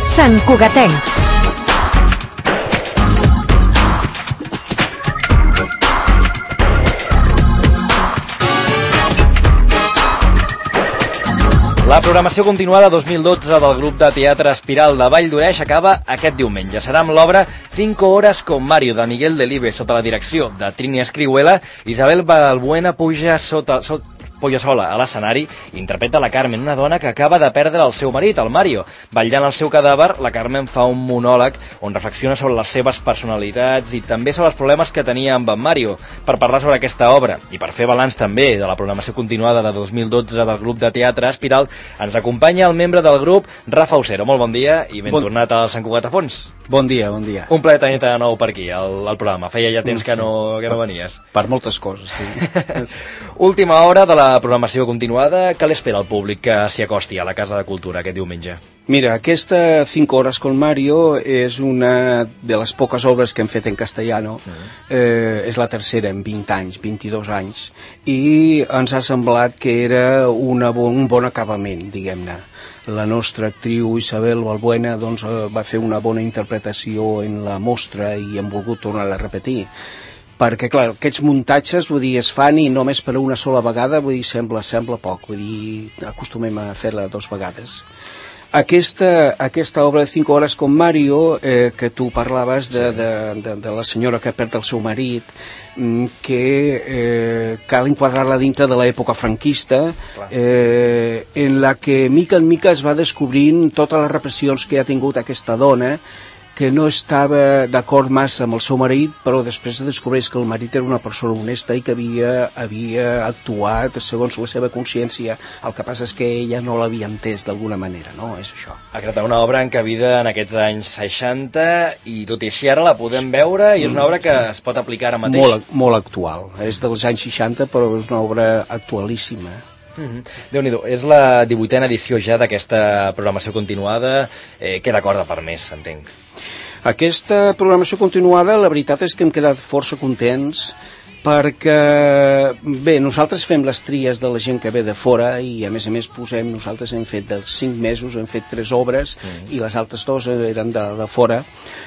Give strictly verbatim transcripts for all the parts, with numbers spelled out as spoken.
Sant Cugatencs. La programació continuada dos mil dotze del grup de teatre Espiral de Vall d'Oreix acaba aquest diumenge. Serà amb l'obra Cinco horas con Mario, de Miguel Delibes, sota la direcció de Trini Escrihuela. Isabel Balbuena puja sota... sota Polla sola a l'escenari i interpreta la Carmen, una dona que acaba de perdre el seu marit, el Mario. Vetllant el seu cadàver, la Carmen fa un monòleg on reflexiona sobre les seves personalitats i també sobre els problemes que tenia amb en Mario. Per parlar sobre aquesta obra i per fer balanç també de la programació continuada de dos mil dotze del grup de teatre Espiral, ens acompanya el membre del grup, Rafa Usero. Molt bon dia i ben bon... tornat al Sant Cugat a Fons. Bon dia, bon dia. Un plaer tenir-te de nou per aquí, al, al programa. Feia ja temps sí. que, no, que no venies. Per moltes coses, sí. Última hora de la programació continuada. Què l'espera el públic que s'hi acosti a la Casa de Cultura aquest diumenge? Mira, aquesta Cinco horas con Mario és una de les poques obres que hem fet en castellano. Uh-huh. eh, és la tercera en vint anys, vint-i-dos anys, i ens ha semblat que era una bon, un bon acabament, diguem-ne. La nostra actriu Isabel Balbuena doncs, va fer una bona interpretació en la mostra i hem volgut tornar-la a repetir. Perquè, clar, aquests muntatges, vull dir, es fan i només per una sola vegada, vull dir, sembla, sembla poc, vull dir, acostumem a fer-la dues vegades. Aquesta, aquesta obra de Cinco horas con Mario, eh, que tu parlaves de, de, de, de la senyora que perd el seu marit, que eh, cal enquadrar-la dintre de l'època franquista, eh, en la que mica en mica es va descobrint totes les repressions que ha tingut aquesta dona, que no estava d'acord massa amb el seu marit, però després descobreix que el marit era una persona honesta i que havia, havia actuat segons la seva consciència. El que passa és que ella no l'havia entès d'alguna manera, no? És això. Ha creat una obra encabida en aquests anys seixanta i tot i així ara la podem veure i és una obra que es pot aplicar ara mateix. Molt, molt actual. És dels anys seixanta, però és una obra actualíssima. Mm-hmm. Déu-n'hi-do, és la divuitena edició ja d'aquesta programació continuada. Eh, queda corda per més, entenc. Aquesta programació continuada, la veritat és que hem quedat força contents perquè, bé, nosaltres fem les tries de la gent que ve de fora i a més a més posem, nosaltres hem fet dels cinc mesos, hem fet tres obres mm. i les altres dues eren de, de fora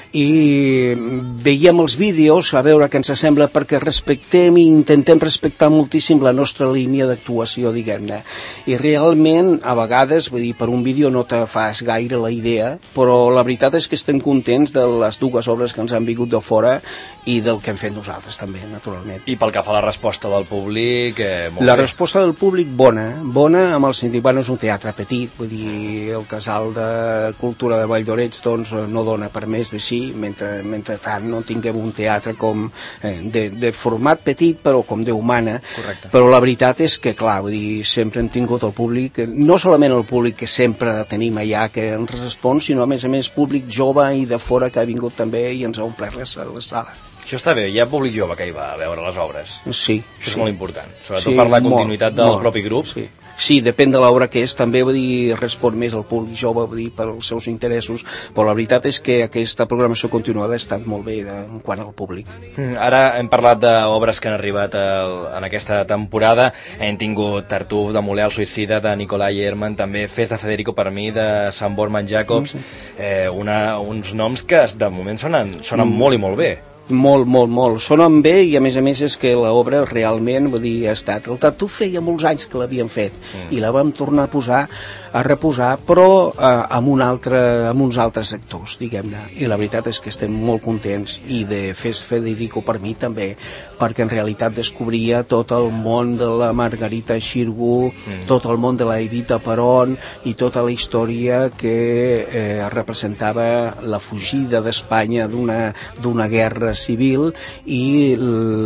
i veiem els vídeos a veure què ens sembla perquè respectem i intentem respectar moltíssim la nostra línia d'actuació, diguem-ne, i realment a vegades, vull dir, per un vídeo no te fas gaire la idea, però la veritat és que estem contents de les dues obres que ens han vingut de fora i del que hem fet nosaltres també, naturalment. I pel que fa a la resposta del públic, eh, molt la bé. resposta del públic bona, bona amb el sentit, bueno, és un teatre petit, vull dir, el Casal de Cultura de Vall d'Oreix doncs no dona per més d'així, mentre, mentre tant no tinguem un teatre com eh, de, de format petit però com Déu mana. Correcte. Però la veritat és que clar, vull dir, sempre hem tingut el públic, no solament el públic que sempre tenim allà que ens respon, sinó a més a més públic jove i de fora que ha vingut també i ens ha omplert la sala. Això està bé, hi ha públic jove que hi va a veure les obres. Sí. Això és sí. molt important, sobretot sí, per la continuïtat molt, del molt, propi grup. Sí. Sí, depèn de l'obra que és, també vull dir, respon més al públic jove, vull dir, pels seus interessos, però la veritat és que aquesta programació continuada ha estat molt bé de, en quant al públic. Mm, ara hem parlat d'obres que han arribat el, en aquesta temporada, hem tingut Tartuf de Moler el suïcida de Nicolai Herman, també Fes de Federico per mi de Sant Borman Jacobs, eh, una, uns noms que de moment sonen, sonen mm. molt i molt bé. Molt, molt, molt. Sonen bé i a més a més és que l'obra realment, vull dir, ha estat... El Tartuf feia molts anys que l'havíem fet mm. i la vam tornar a posar, a reposar, però eh, amb, un altre, amb uns altres actors, diguem-ne. I la veritat és que estem molt contents i de Fes Federico per mi també, perquè en realitat descobria tot el món de la Margarita Xirgu, mm. tot el món de la Evita Perón i tota la història que eh, representava la fugida d'Espanya d'una d'una guerra civil i,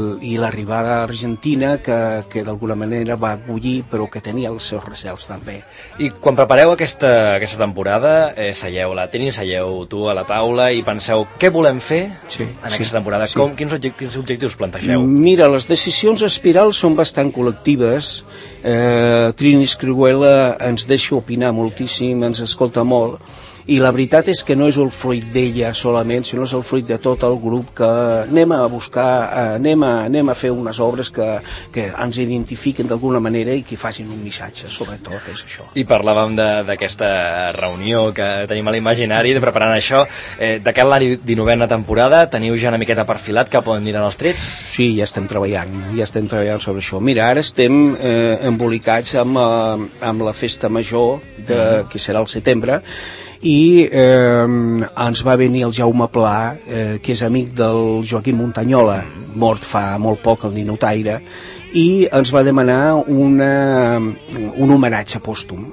i l'arribada a Argentina que, que d'alguna manera va acollir però que tenia els seus recels també. I quan prepareu aquesta, aquesta temporada, eh, seieu, la tenim, seieu tu a la taula i penseu què volem fer sí, en sí, aquesta temporada, sí. Com, quins, objectius, quins objectius plantegeu? Mira, les decisions espirals són bastant col·lectives. eh, Trini Escrihuela ens deixa opinar moltíssim, ens escolta molt i la veritat és que no és el fruit d'ella solament, sinó és el fruit de tot el grup, que anem a buscar, anem a, anem a fer unes obres que, que ens identifiquen d'alguna manera i que facin un missatge, sobretot és això. I parlàvem d'aquesta reunió que tenim a l'imaginari, de preparant això, eh, d'aquest la dinovena temporada, teniu ja una miqueta perfilat cap on aniran els trets? Sí, ja estem treballant, ja estem treballant sobre això. Mira, ara estem eh, embolicats amb, eh, amb la festa major, de, que serà al setembre, i eh, ens va venir el Jaume Pla, eh, que és amic del Joaquim Montanyola, mort fa molt poc, el ninotaire, i ens va demanar una, un homenatge pòstum.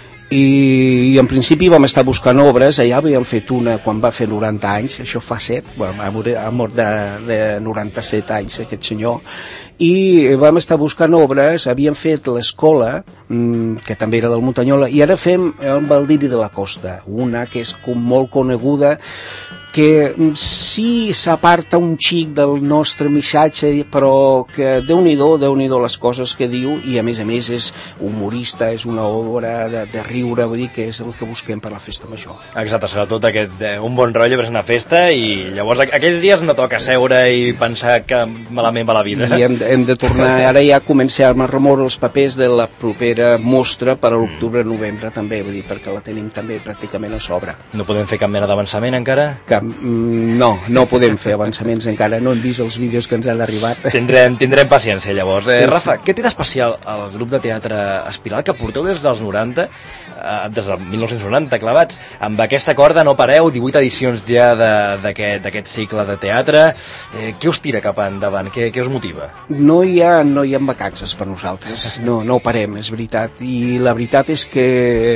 I, i en principi vam estar buscant obres, allà havíem fet una quan va fer noranta anys, això fa set, bueno, ha mort de, de noranta-set anys aquest senyor, i vam estar buscant obres, havíem fet l'Escola, mmm, que també era del Montanyola, i ara fem el Baldiri de la Costa, una que és com molt coneguda, que sí s'aparta un xic del nostre missatge, però que déu-n'hi-do, déu-n'hi-do les coses que diu, i a més a més és humorista, és una obra de, de riure, vull dir que és el que busquem per la festa major. Exacte, serà tot aquest, eh, un bon rotllo per una festa, i llavors aquells dies no toca seure i pensar que malament va la vida. I hem, hem de tornar, ara ja comencem a remoure els papers de la propera mostra per a l'octubre-novembre també, vull dir, perquè la tenim també pràcticament a sobre. No podem fer cap mena d'avançament encara? Cap No, no podem fer avançaments encara, no hem vist els vídeos que ens han arribat. Tindrem, tindrem paciència llavors. Eh, Rafa, què té d'especial el grup de teatre Espiral, que porteu des dels noranta, eh, des del mil nou-cents noranta clavats, amb aquesta corda no pareu, divuit edicions ja d'aquest cicle de teatre, eh, què us tira cap endavant, què, què us motiva? No hi ha, no hi ha vacances per nosaltres, no, no parem, és veritat, i la veritat és que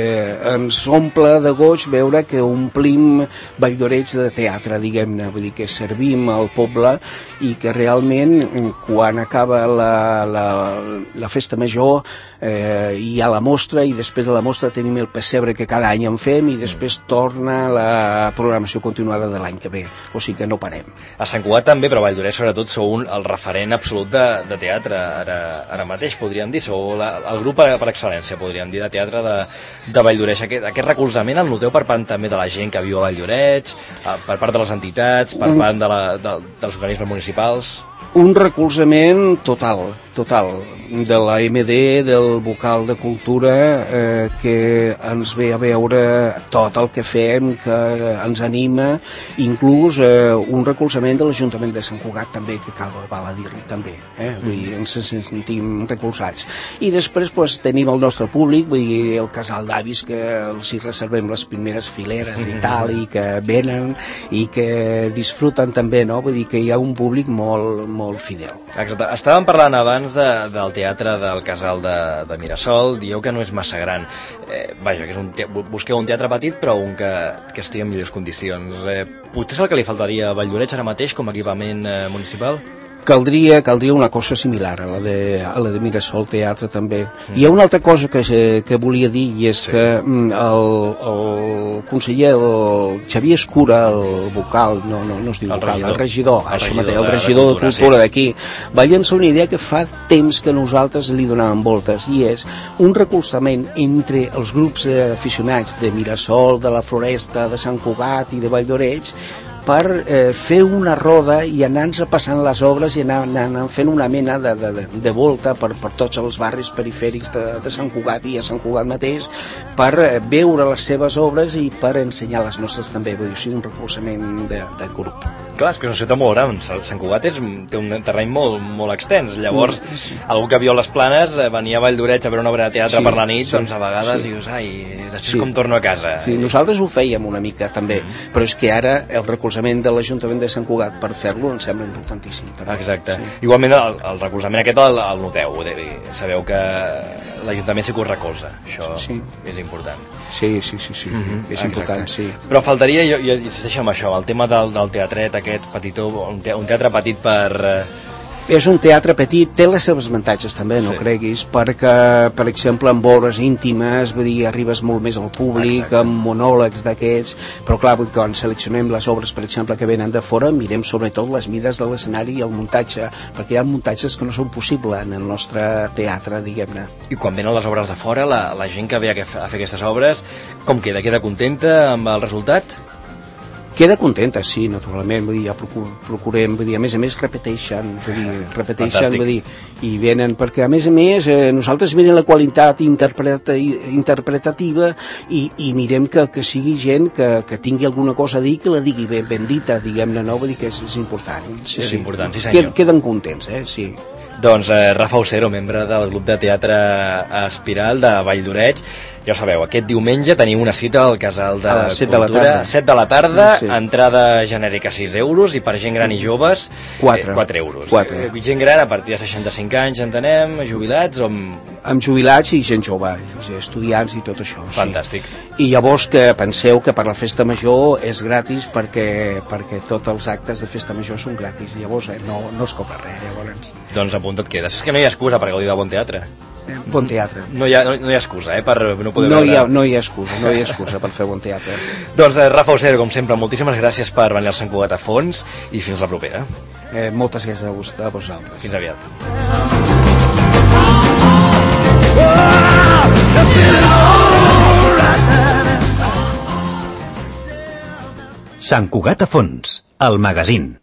ens omple de goig veure que omplim Valldoreig de teatre, diguem-ne, vull dir que servim al poble i que realment quan acaba la, la, la festa major eh, hi ha la mostra, i després de la mostra tenim el pessebre que cada any en fem, i després torna la programació continuada de l'any que ve, o sigui que no parem. A Sant Cugat també, però a Valldoreig sobretot sou un, el referent absolut de, de teatre ara, ara mateix, podríem dir, sou la, el grup per, per excel·lència, podríem dir, de teatre de, de Valldoreig. Aquest, aquest recolzament el noteu per part també de la gent que viu a Valldoreig, per part de les entitats, per part de la, de, dels organismes municipals? Un recolzament total, total, de la M D, del vocal de cultura, eh, que ens ve a veure tot el que fem, que ens anima, inclús eh, un recolzament de l'Ajuntament de Sant Cugat també, que cal val a dir-li també, eh? Vull dir, ens sentim recolzats. I després pues, tenim el nostre públic, vull dir, el casal d'avis, que els hi reservem les primeres fileres i tal, i que venen i que disfruten també, no? Vull dir que hi ha un públic molt, molt fidel. Exacte. Estàvem parlant abans de, del teatre del Casal de, de Mirasol, dieu que no és massa gran. Eh, vaja, que és un te... busqueu un teatre petit, però un que, que estigui en millors condicions. Eh, potser és el que li faltaria a Valldoreig ara mateix com a equipament eh, municipal? Caldria, caldria una cosa similar a la de, a la de Mirasol Teatre també. Mm. Hi ha una altra cosa que, que volia dir, i és sí. que el, el conseller, el Xavier Escura, el vocal, no, no, no es diu el vocal, regidor. el regidor, el regidor, mateix, el de, regidor de, de cultura, cultura sí. d'aquí, va llançar una idea que fa temps que nosaltres li donàvem voltes, i és un recolzament entre els grups aficionats de Mirasol, de la Floresta, de Sant Cugat i de Valldoreig, per eh, fer una roda i anar-nos passant les obres i anar, anar fent una mena de, de, de volta per, per tots els barris perifèrics de, de Sant Cugat i a Sant Cugat mateix, per eh, veure les seves obres i per ensenyar les nostres també, vull dir, o sigui, un recolzament de, de grup. Clar, és que és una ciutat molt gran, Sant Cugat és, té un terreny molt, molt extens, llavors mm, sí. algú que viu a les Planes eh, venia a Valldoreig a veure una obra de teatre sí, per la nit, sí, doncs a vegades sí. dius, ai, després sí. com torno a casa? Sí, nosaltres ho fèiem una mica també, mm. però és que ara el recolzament de l'Ajuntament de Sant Cugat per fer-lo em sembla importantíssim. També. Exacte. Sí. Igualment el, el recolzament aquest el, el noteu, sabeu que l'Ajuntament sí que us recolza, això sí. és important. Sí, sí, sí, sí. Mm-hmm. és Exacte. important, sí. Però faltaria, jo, jo insisteixo en això, el tema del, del teatret aquest petitó, un, te, un teatre petit per... És un teatre petit, té les seves avantatges també, no sí. creguis, perquè, per exemple, amb obres íntimes, vull dir, arribes molt més al públic, exacte. Amb monòlegs d'aquests, però clar, quan seleccionem les obres, per exemple, que venen de fora, mirem sobretot les mides de l'escenari i el muntatge, perquè hi ha muntatges que no són possibles en el nostre teatre, diguem-ne. I quan venen les obres de fora, la, la gent que ve a fer aquestes obres, com queda? Queda contenta amb el resultat? Queda contenta, sí, naturalment, vull dir, ja procur, procurem, vull dir, a més a més repeteixen, vull dir, repeteixen, vull dir, i venen, perquè a més a més eh, nosaltres mirem la qualitat interpreta, interpretativa i, i mirem que, que sigui gent que, que tingui alguna cosa a dir, que la digui ben, ben dita, diguem-ne, no, vull dir que és, és important. Sí, és sí. important, sí senyor. Queden contents, eh, sí. Doncs eh, Rafa Ocero, membre del grup de teatre Espiral de Vall d'Oreig. Ja ho sabeu, aquest diumenge teniu una cita al Casal de Cultura, set de la tarda, sí. Entrada genèrica sis euros i per gent gran i joves quatre eh, euros. quatre. Eh, gent gran a partir de seixanta-cinc anys, entenem, jubilats o amb... Amb jubilats i gent jove, estudiants i tot això. Fantàstic. Sí. I llavors que penseu que per la festa major és gratis perquè, perquè tots els actes de festa major són gratis, llavors eh, no, no es cobra res, llavors. Doncs apunta't quedes. És que no hi ha excusa per gaudir del bon teatre. Bon teatre. No hi ha, no, no hi ha excusa, eh, per no poder no veure... Hi ha, no hi ha excusa, no hi ha excusa per fer bon teatre. Doncs eh, Rafa Ocero, com sempre, moltíssimes gràcies per venir al Sant Cugat a fons i fins la propera. Eh, moltes gràcies a vostè, a vosaltres. Fins aviat. Sant Cugat a fons, el magazín.